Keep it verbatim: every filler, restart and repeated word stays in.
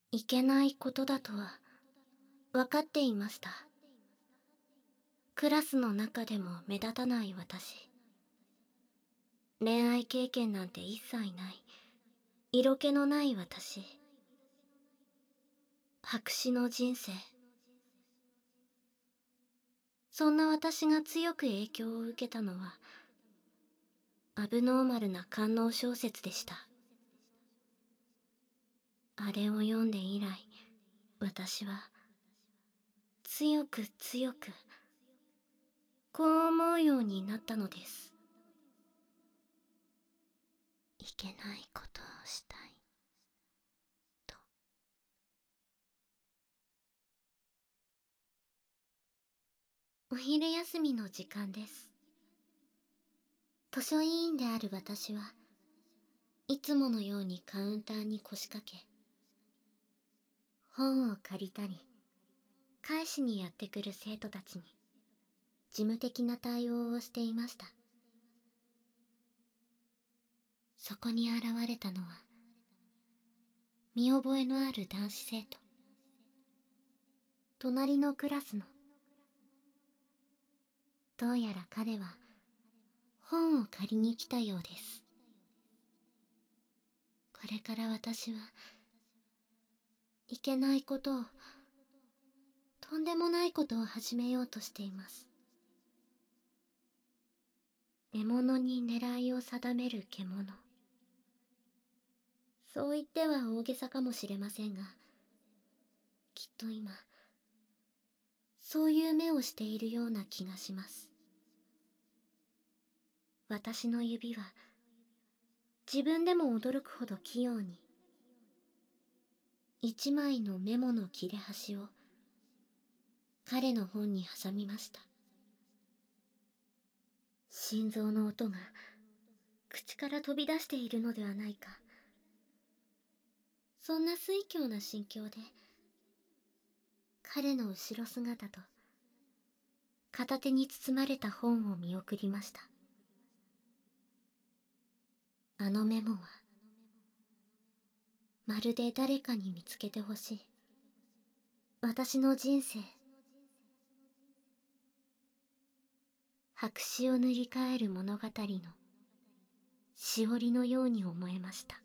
いけないことだとは分かっていました。クラスの中でも目立たない私。恋愛経験なんて一切ない、色気のない私。白紙の人生。そんな私が強く影響を受けたのは、アブノーマルな官能小説でした。あれを読んで以来、私は、強く強く、こう思うようになったのです。いけないことをしたい、と。お昼休みの時間です。図書委員である私はいつものようにカウンターに腰掛け、本を借りたり、返しにやってくる生徒たちに事務的な対応をしていました。そこに現れたのは、見覚えのある男子生徒。隣のクラスの。どうやら彼は本を借りに来たようです。これから私はいけないことを、とんでもないことを始めようとしています。獲物に狙いを定める獣。そう言っては大げさかもしれませんが、きっと今、そういう目をしているような気がします。私の指は、自分でも驚くほど器用に、一枚のメモの切れ端を、彼の本に挟みました。心臓の音が、口から飛び出しているのではないか。そんな酔狂な心境で、彼の後ろ姿と、片手に包まれた本を見送りました。あのメモは、まるで誰かに見つけてほしい。私の人生。白紙を塗り替える物語のしおりのように思えました。